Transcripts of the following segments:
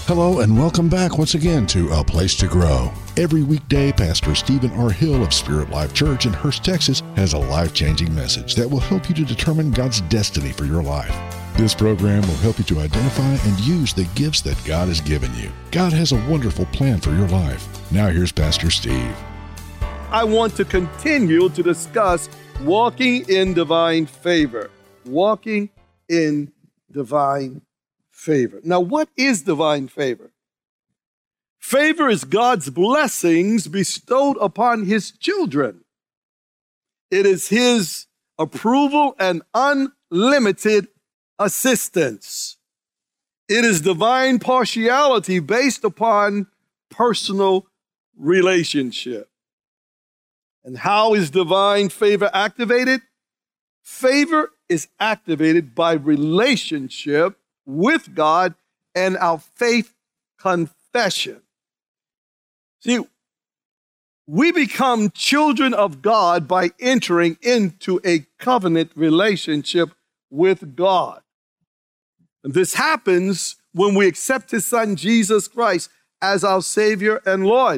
Hello and welcome back once again to A Place to Grow. Every weekday, Pastor Stephen R. Hill of Spirit Life Church in Hurst, Texas, has a life-changing message that will help you to determine God's destiny for your life. This program will help you to identify and use the gifts that God has given you. God has a wonderful plan for your life. Now here's Pastor Steve. I want to continue to discuss walking in divine favor. Walking in divine favor. Now, what is divine favor? Favor is God's blessings bestowed upon his children. It is his approval and unlimited assistance. It is divine partiality based upon personal relationship. And how is divine favor activated? Favor is activated by relationship with God and our faith confession. See, we become children of God by entering into a covenant relationship with God. And this happens when we accept his son, Jesus Christ, as our Savior and Lord.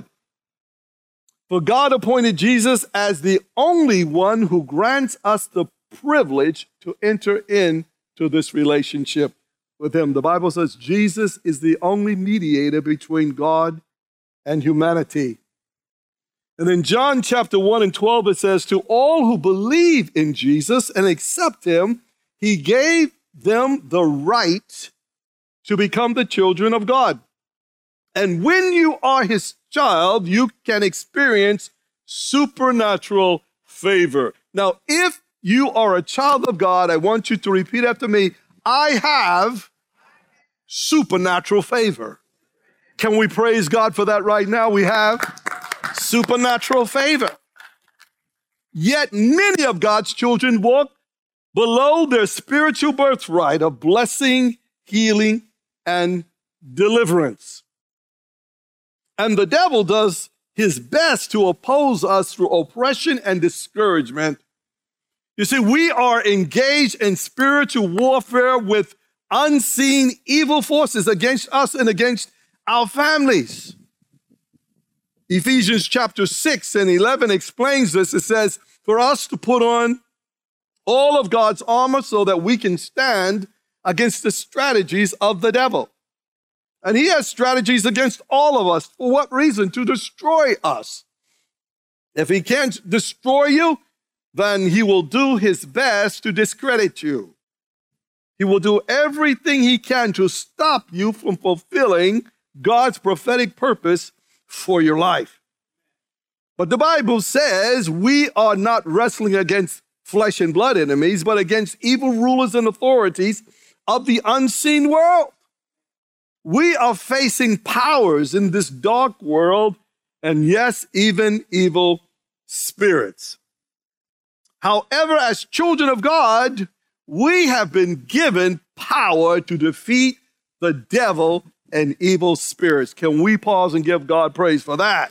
For God appointed Jesus as the only one who grants us the privilege to enter into this relationship with him. The Bible says Jesus is the only mediator between God and humanity. And in John chapter 1 and 12, it says, to all who believe in Jesus and accept him, he gave them the right to become the children of God. And when you are his child, you can experience supernatural favor. Now, if you are a child of God, I want you to repeat after me, I have supernatural favor. Can we praise God for that right now? We have supernatural favor. Yet many of God's children walk below their spiritual birthright of blessing, healing, and deliverance. And the devil does his best to oppose us through oppression and discouragement. You see, we are engaged in spiritual warfare with unseen evil forces against us and against our families. Ephesians chapter 6 and 11 explains this. It says, for us to put on all of God's armor so that we can stand against the strategies of the devil. And he has strategies against all of us. For what reason? To destroy us. If he can't destroy you, then he will do his best to discredit you. He will do everything he can to stop you from fulfilling God's prophetic purpose for your life. But the Bible says we are not wrestling against flesh and blood enemies, but against evil rulers and authorities of the unseen world. We are facing powers in this dark world, and yes, even evil spirits. However, as children of God, we have been given power to defeat the devil and evil spirits. Can we pause and give God praise for that?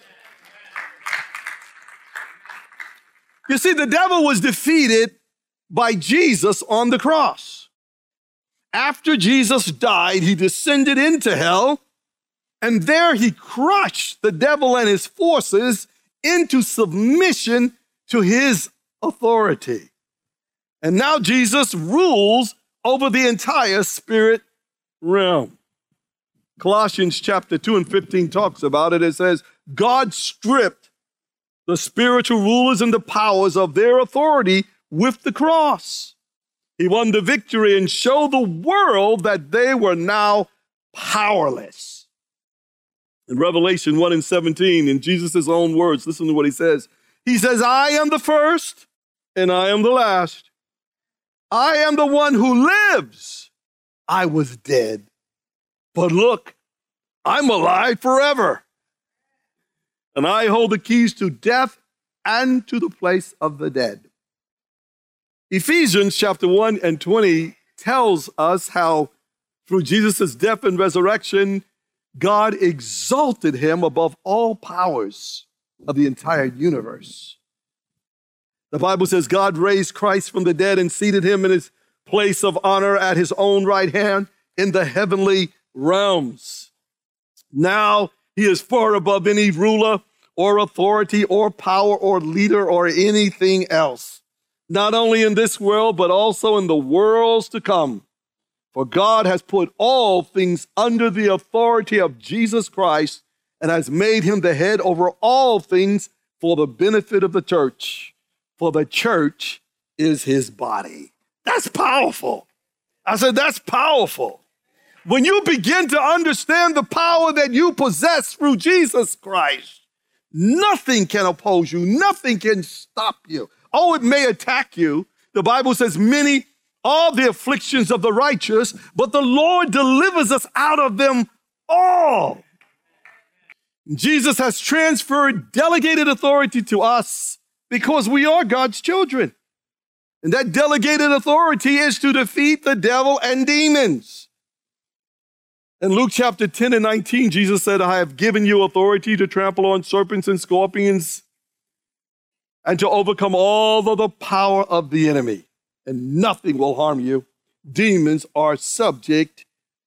You see, the devil was defeated by Jesus on the cross. After Jesus died, he descended into hell, and there he crushed the devil and his forces into submission to his authority. And now Jesus rules over the entire spirit realm. Colossians chapter 2 and 15 talks about it. It says, God stripped the spiritual rulers and the powers of their authority with the cross. He won the victory and showed the world that they were now powerless. In Revelation 1 and 17, in Jesus' own words, listen to what he says. He says, I am the first and I am the last. I am the one who lives. I was dead. But look, I'm alive forever. And I hold the keys to death and to the place of the dead. Ephesians chapter 1 and 20 tells us how through Jesus' death and resurrection, God exalted him above all powers of the entire universe. The Bible says God raised Christ from the dead and seated him in his place of honor at his own right hand in the heavenly realms. Now he is far above any ruler or authority or power or leader or anything else, not only in this world, but also in the worlds to come. For God has put all things under the authority of Jesus Christ and has made him the head over all things for the benefit of the church. For the church is his body. That's powerful. I said, that's powerful. When you begin to understand the power that you possess through Jesus Christ, nothing can oppose you. Nothing can stop you. Oh, it may attack you. The Bible says many are the afflictions of the righteous, but the Lord delivers us out of them all. Jesus has transferred delegated authority to us because we are God's children. And that delegated authority is to defeat the devil and demons. In Luke chapter 10 and 19, Jesus said, I have given you authority to trample on serpents and scorpions and to overcome all of the power of the enemy, and nothing will harm you. Demons are subject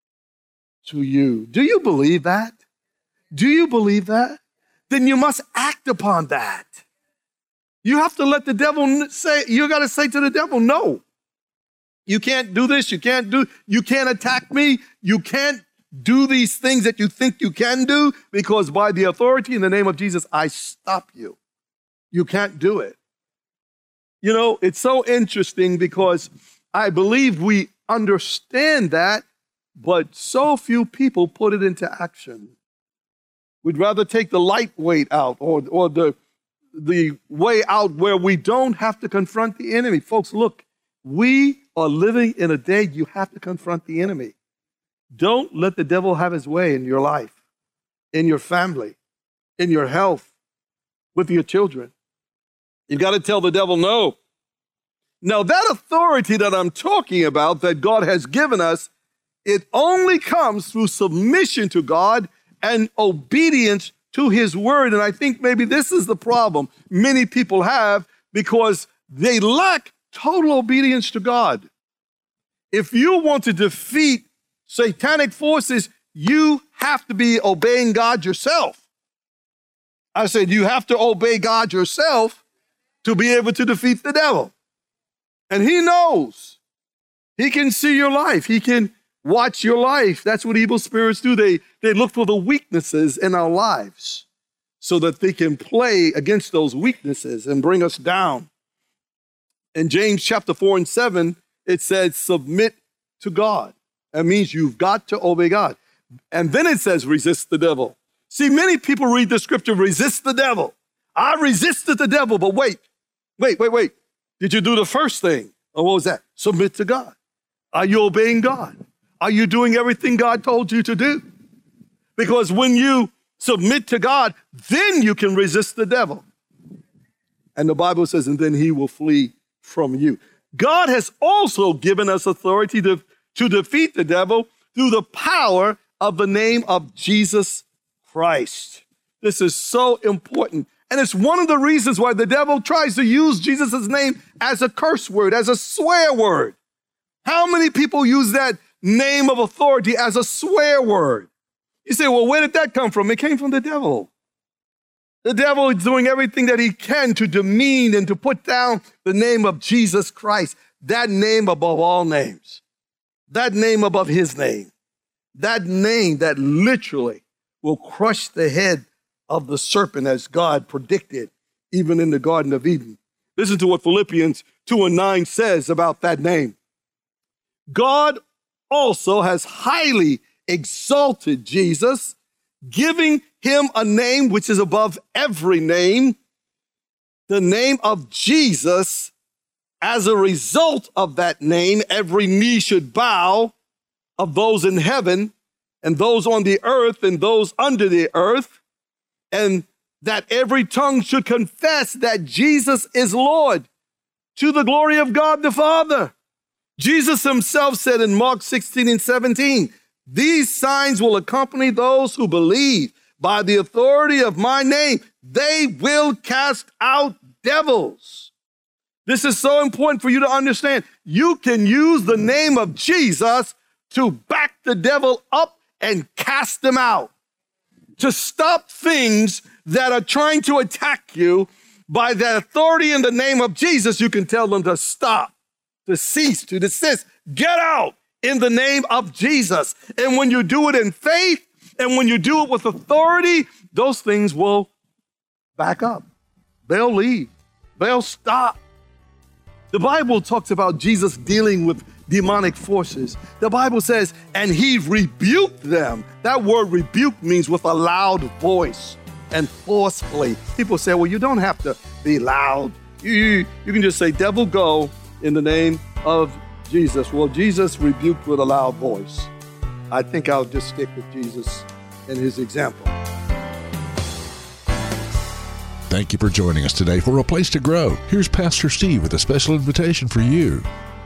to you. Do you believe that? Do you believe that? Then you must act upon that. You have to let the devil say, you got to say to the devil, no. You can't do this, you can't attack me, you can't do these things that you think you can do, because by the authority in the name of Jesus, I stop you. You can't do it. You know, it's so interesting because I believe we understand that, but so few people put it into action. We'd rather take the lightweight out or the way out where we don't have to confront the enemy. Folks, look, we are living in a day you have to confront the enemy. Don't let the devil have his way in your life, in your family, in your health, with your children. You've got to tell the devil no. Now, that authority that I'm talking about that God has given us, it only comes through submission to God and obedience to his word. And I think maybe this is the problem many people have, because they lack total obedience to God. If you want to defeat satanic forces, you have to be obeying God yourself. I said, you have to obey God yourself to be able to defeat the devil. And he knows. He can see your life. He can watch your life. That's what evil spirits do. They look for the weaknesses in our lives so that they can play against those weaknesses and bring us down. In James chapter 4 and 7, it says, submit to God. That means you've got to obey God. And then it says, resist the devil. See, many people read the scripture, resist the devil. I resisted the devil, but wait. Did you do the first thing? Or what was that? Submit to God. Are you obeying God? Are you doing everything God told you to do? Because when you submit to God, then you can resist the devil. And the Bible says, and then he will flee from you. God has also given us authority to defeat the devil through the power of the name of Jesus Christ. This is so important. And it's one of the reasons why the devil tries to use Jesus' name as a curse word, as a swear word. How many people use that name of authority as a swear word? You say, well, where did that come from? It came from the devil. The devil is doing everything that he can to demean and to put down the name of Jesus Christ, that name above all names, that name above his name, that name that literally will crush the head of the serpent as God predicted, even in the Garden of Eden. Listen to what Philippians 2 and 9 says about that name. God also has highly exalted Jesus, giving him a name which is above every name, the name of Jesus. As a result of that name, every knee should bow, of those in heaven and those on the earth and those under the earth, and that every tongue should confess that Jesus is Lord, to the glory of God the Father. Jesus himself said in Mark 16 and 17, these signs will accompany those who believe. By the authority of my name, they will cast out devils. This is so important for you to understand. You can use the name of Jesus to back the devil up and cast him out. to stop things that are trying to attack you. By the authority in the name of Jesus, you can tell them to stop, to cease, to desist, get out in the name of Jesus. And when you do it in faith and when you do it with authority, those things will back up. They'll leave. They'll stop. The Bible talks about Jesus dealing with demonic forces. The Bible says, and he rebuked them. That word rebuke means with a loud voice and forcefully. People say, well, you don't have to be loud. You can just say, devil, go in the name of Jesus. Well, Jesus rebuked with a loud voice. I think I'll just stick with Jesus and his example. Thank you for joining us today for A Place to Grow. Here's Pastor Steve with a special invitation for you.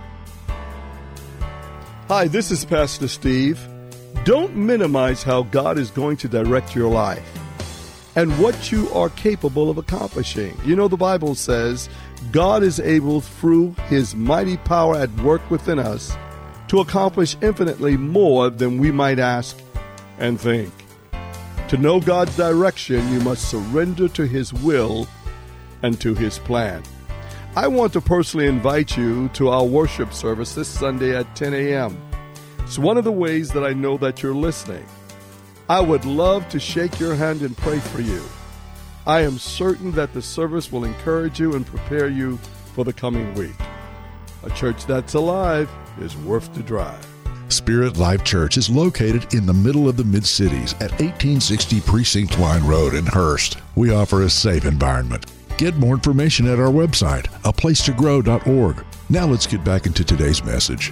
Hi, this is Pastor Steve. Don't minimize how God is going to direct your life and what you are capable of accomplishing. You know, the Bible says God is able, through his mighty power at work within us, to accomplish infinitely more than we might ask and think. To know God's direction, you must surrender to his will and to his plan. I want to personally invite you to our worship service this Sunday at 10 a.m. It's one of the ways that I know that you're listening. I would love to shake your hand and pray for you. I am certain that the service will encourage you and prepare you for the coming week. A church that's alive is worth the drive. Spirit Life Church is located in the middle of the Mid-Cities at 1860 Precinct Line Road in Hurst. We offer a safe environment. Get more information at our website, aplacetogrow.org. Now let's get back into today's message.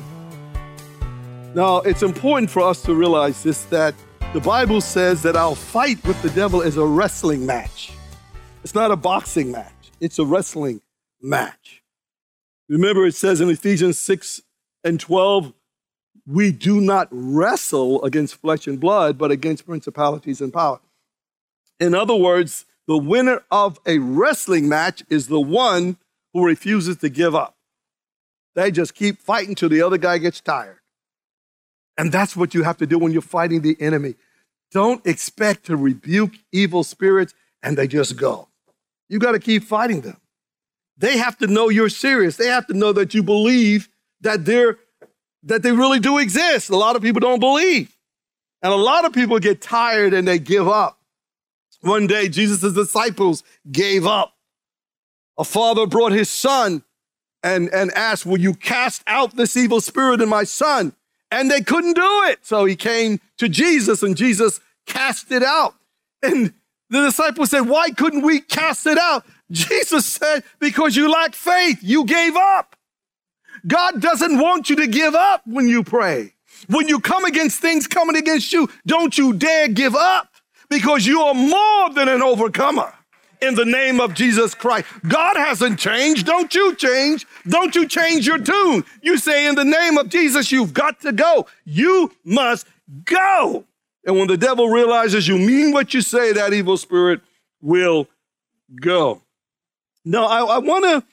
Now, it's important for us to realize this, that the Bible says that our fight with the devil is a wrestling match. It's not a boxing match. It's a wrestling match. Remember, it says in Ephesians 6:12, we do not wrestle against flesh and blood, but against principalities and power. In other words, the winner of a wrestling match is the one who refuses to give up. They just keep fighting till the other guy gets tired. And that's what you have to do when you're fighting the enemy. Don't expect to rebuke evil spirits and they just go. You got to keep fighting them. They have to know you're serious. They have to know that you believe that they really do exist. A lot of people don't believe. And a lot of people get tired and they give up. One day, Jesus' disciples gave up. A father brought his son and asked, will you cast out this evil spirit in my son? And they couldn't do it. So he came to Jesus and Jesus cast it out. And the disciples said, why couldn't we cast it out? Jesus said, because you lack faith. You gave up. God doesn't want you to give up when you pray. When you come against things coming against you, don't you dare give up, because you are more than an overcomer in the name of Jesus Christ. God hasn't changed. Don't you change. Don't you change your tune. You say, in the name of Jesus, you've got to go. You must go. And when the devil realizes you mean what you say, that evil spirit will go. Now, I want to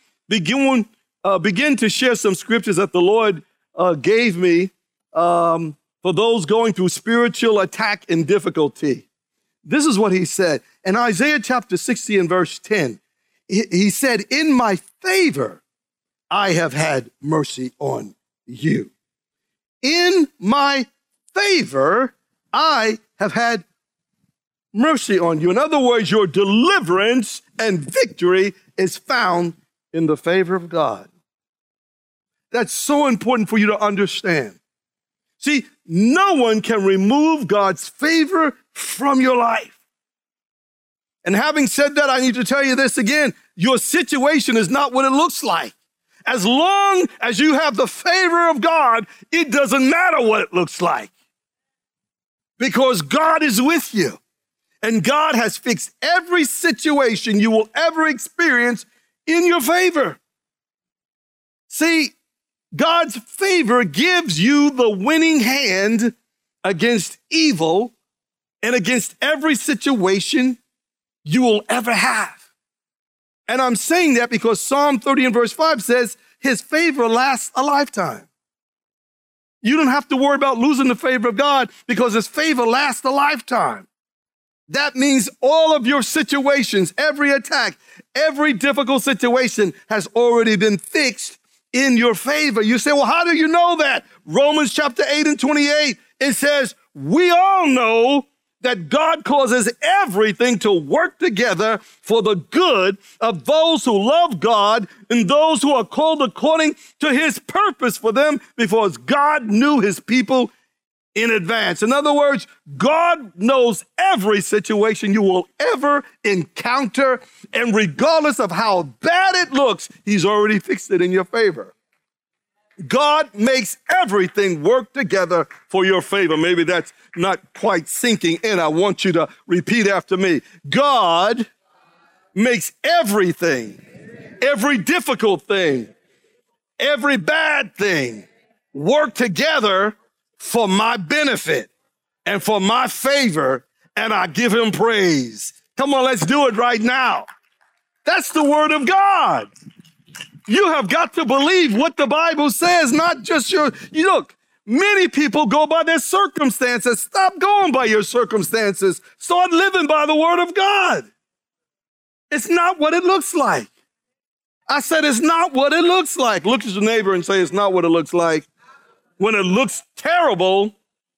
begin to share some scriptures that the Lord gave me for those going through spiritual attack and difficulty. This is what he said. In Isaiah chapter 60 and verse 10, he said, in my favor, I have had mercy on you. In my favor, I have had mercy on you. In other words, your deliverance and victory is found in the favor of God. That's so important for you to understand. See, no one can remove God's favor from your life. And having said that, I need to tell you this again. Your situation is not what it looks like. As long as you have the favor of God, it doesn't matter what it looks like, because God is with you. And God has fixed every situation you will ever experience in your favor. See, God's favor gives you the winning hand against evil and against every situation you will ever have. And I'm saying that because Psalm 30 and verse 5 says his favor lasts a lifetime. You don't have to worry about losing the favor of God, because his favor lasts a lifetime. That means all of your situations, every attack, every difficult situation has already been fixed in your favor. You say, well, how do you know that? Romans chapter 8 and 28, it says, we all know that God causes everything to work together for the good of those who love God and those who are called according to his purpose for them, because God knew his people in advance. In other words, God knows every situation you will ever encounter, and regardless of how bad it looks, he's already fixed it in your favor. God makes everything work together for your favor. Maybe that's not quite sinking in. I want you to repeat after me. God makes everything, every difficult thing, every bad thing work together for my benefit and for my favor, and I give him praise. Come on, let's do it right now. That's the word of God. You have got to believe what the Bible says, not just look, many people go by their circumstances. Stop going by your circumstances. Start living by the word of God. It's not what it looks like. I said it's not what it looks like. Look at your neighbor and say it's not what it looks like. When it looks terrible,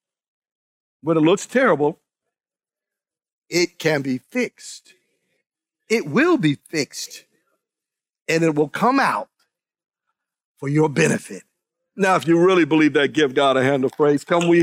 it can be fixed. It will be fixed. And it will come out for your benefit. Now, if you really believe that, give God a hand of praise. Come we.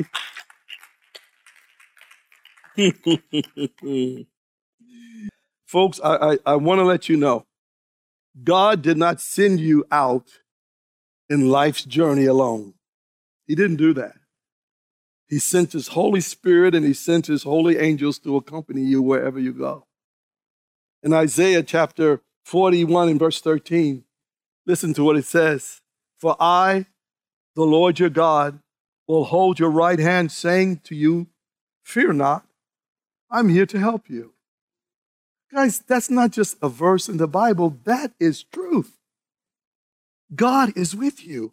Folks, I want to let you know, God did not send you out in life's journey alone. He didn't do that. He sent his Holy Spirit and he sent his holy angels to accompany you wherever you go. In Isaiah chapter 41 and verse 13, listen to what it says. For I, the Lord your God, will hold your right hand, saying to you, fear not, I'm here to help you. Guys, that's not just a verse in the Bible, that is truth. God is with you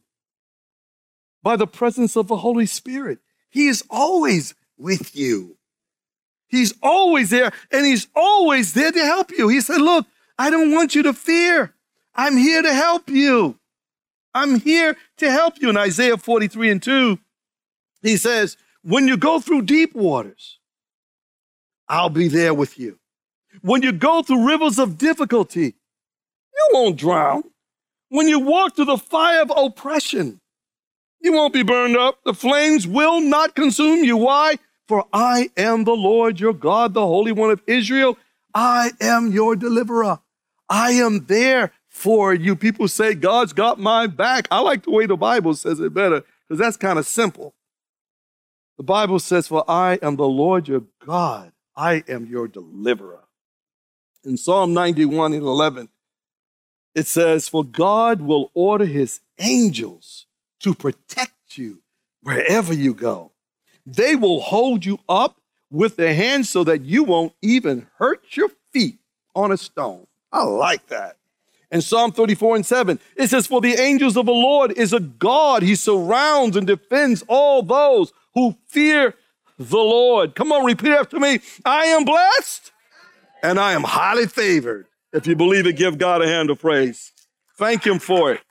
by the presence of the Holy Spirit. He is always with you. He's always there, and he's always there to help you. He said, look, I don't want you to fear. I'm here to help you. I'm here to help you. In Isaiah 43 and 2, he says, when you go through deep waters, I'll be there with you. When you go through rivers of difficulty, you won't drown. When you walk through the fire of oppression, you won't be burned up. The flames will not consume you. Why? For I am the Lord your God, the Holy One of Israel. I am your deliverer. I am there for you. People say, God's got my back. I like the way the Bible says it better, because that's kind of simple. The Bible says, for I am the Lord your God. I am your deliverer. In Psalm 91 and 11, it says, for God will order his angels to protect you wherever you go. They will hold you up with their hands so that you won't even hurt your feet on a stone. I like that. In Psalm 34 and 7, it says, for the angels of the Lord is a God. He surrounds and defends all those who fear the Lord. Come on, repeat after me. I am blessed and I am highly favored. If you believe it, give God a hand of praise. Thank him for it.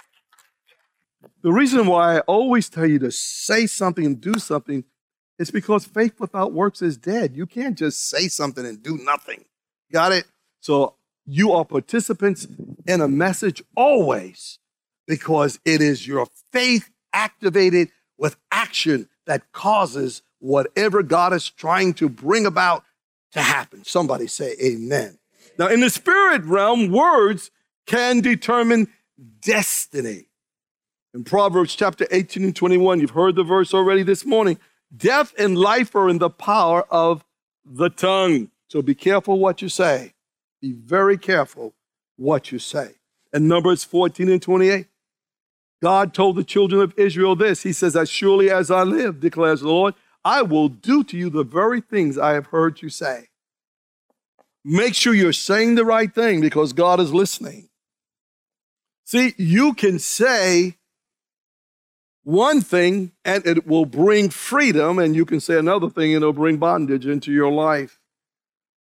The reason why I always tell you to say something and do something is because faith without works is dead. You can't just say something and do nothing. Got it? So you are participants in a message always, because it is your faith activated with action that causes whatever God is trying to bring about to happen. Somebody say amen. Now, in the spirit realm, words can determine destiny. In Proverbs chapter 18 and 21, you've heard the verse already this morning. Death and life are in the power of the tongue. So be careful what you say. Be very careful what you say. In Numbers 14 and 28, God told the children of Israel this. He says, as surely as I live, declares the Lord, I will do to you the very things I have heard you say. Make sure you're saying the right thing, because God is listening. See, you can say one thing and it will bring freedom, and you can say another thing and it'll bring bondage into your life.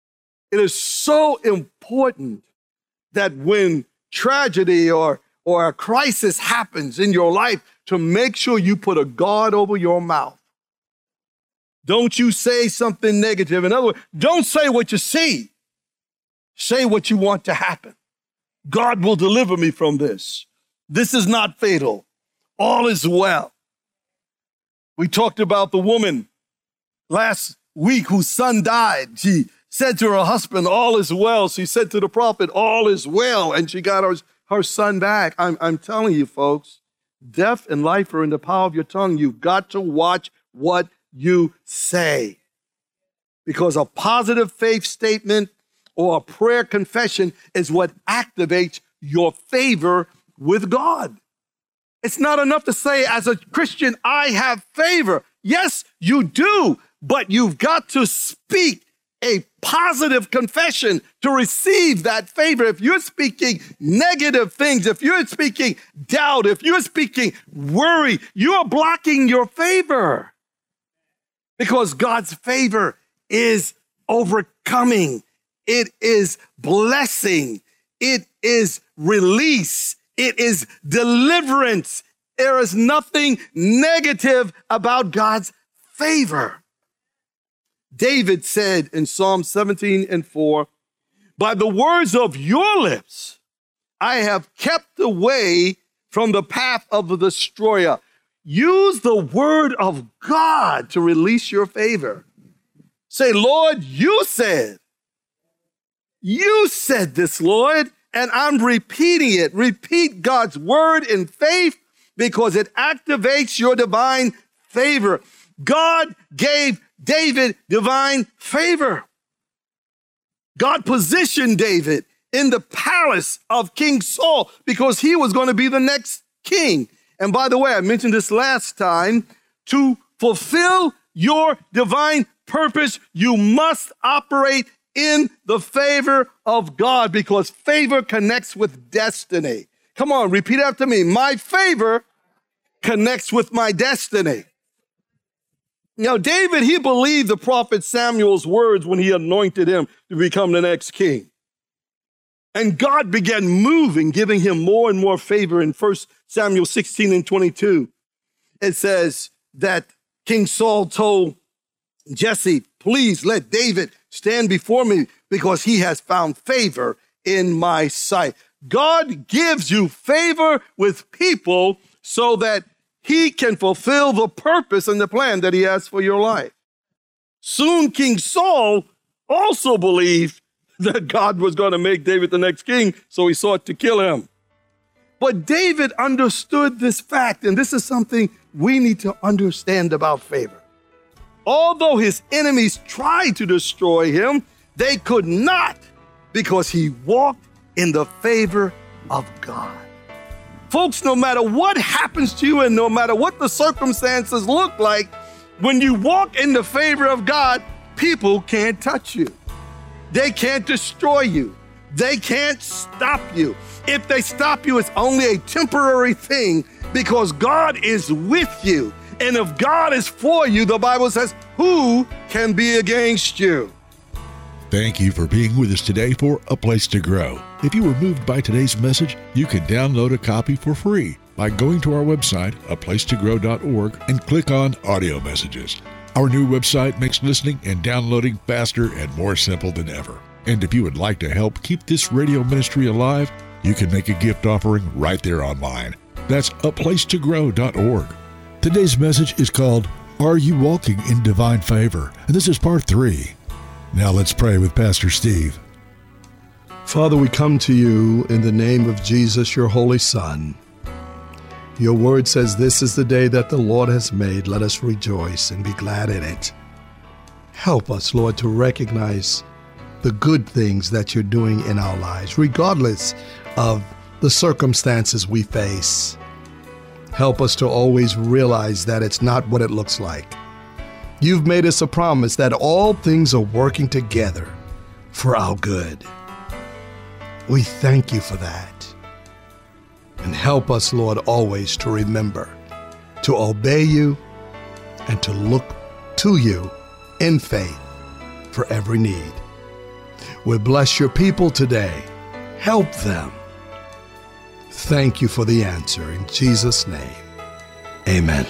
It is so important that when tragedy or a crisis happens in your life, to make sure you put a guard over your mouth. Don't you say something negative. In other words, don't say what you see. Say what you want to happen. God will deliver me from this. This is not fatal. All is well. We talked about the woman last week whose son died. She said to her husband, all is well. She said to the prophet, all is well. And she got her son back. I'm telling you, folks, death and life are in the power of your tongue. You've got to watch what you say. Because a positive faith statement or a prayer confession is what activates your favor with God. It's not enough to say, as a Christian, I have favor. Yes, you do, but you've got to speak a positive confession to receive that favor. If you're speaking negative things, if you're speaking doubt, if you're speaking worry, you're blocking your favor. Because God's favor is overcoming. It is blessing. It is release. It is deliverance. There is nothing negative about God's favor. David said in Psalm 17:4, by the words of your lips, I have kept away from the path of the destroyer. Use the word of God to release your favor. Say, Lord, you said this, Lord, and I'm repeating it. Repeat God's word in faith because it activates your divine favor. God gave David divine favor. God positioned David in the palace of King Saul because he was going to be the next king. And by the way, I mentioned this last time, to fulfill your divine purpose, you must operate in the favor of God because favor connects with destiny. Come on, repeat after me. My favor connects with my destiny. Now, David, he believed the prophet Samuel's words when he anointed him to become the next king. And God began moving, giving him more and more favor. In 1 Samuel 16:22, it says that King Saul told Jesse, please let David stand before me because he has found favor in my sight. God gives you favor with people so that he can fulfill the purpose and the plan that he has for your life. Soon King Saul also believed that God was going to make David the next king, so he sought to kill him. But David understood this fact, and this is something we need to understand about favor. Although his enemies tried to destroy him, they could not because he walked in the favor of God. Folks, no matter what happens to you and no matter what the circumstances look like, when you walk in the favor of God, people can't touch you. They can't destroy you. They can't stop you. If they stop you, it's only a temporary thing because God is with you. And if God is for you, the Bible says, who can be against you? Thank you for being with us today for A Place to Grow. If you were moved by today's message, you can download a copy for free by going to our website, aplacetogrow.org, and click on Audio Messages. Our new website makes listening and downloading faster and more simple than ever. And if you would like to help keep this radio ministry alive, you can make a gift offering right there online. That's aplacetogrow.org. Today's message is called, Are You Walking in Divine Favor? And this is part 3. Now let's pray with Pastor Steve. Father, we come to you in the name of Jesus, your Holy Son. Your word says, this is the day that the Lord has made. Let us rejoice and be glad in it. Help us, Lord, to recognize the good things that you're doing in our lives, regardless of the circumstances we face. Help us to always realize that it's not what it looks like. You've made us a promise that all things are working together for our good. We thank you for that. And help us, Lord, always to remember to obey you and to look to you in faith for every need. We bless your people today. Help them. Thank you for the answer. In Jesus' name, amen.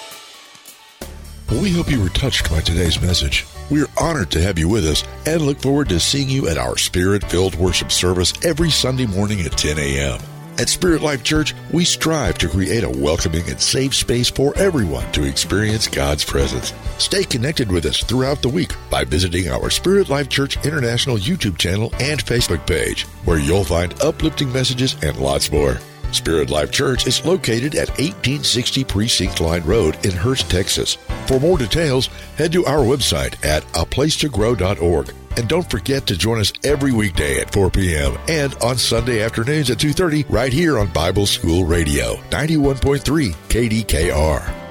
We hope you were touched by today's message. We're honored to have you with us and look forward to seeing you at our Spirit-filled worship service every Sunday morning at 10 a.m. At Spirit Life Church, we strive to create a welcoming and safe space for everyone to experience God's presence. Stay connected with us throughout the week by visiting our Spirit Life Church International YouTube channel and Facebook page, where you'll find uplifting messages and lots more. Spirit Life Church is located at 1860 Precinct Line Road in Hurst, Texas. For more details, head to our website at aplacetogrow.org. And don't forget to join us every weekday at 4 p.m. and on Sunday afternoons at 2:30 right here on Bible School Radio, 91.3 KDKR.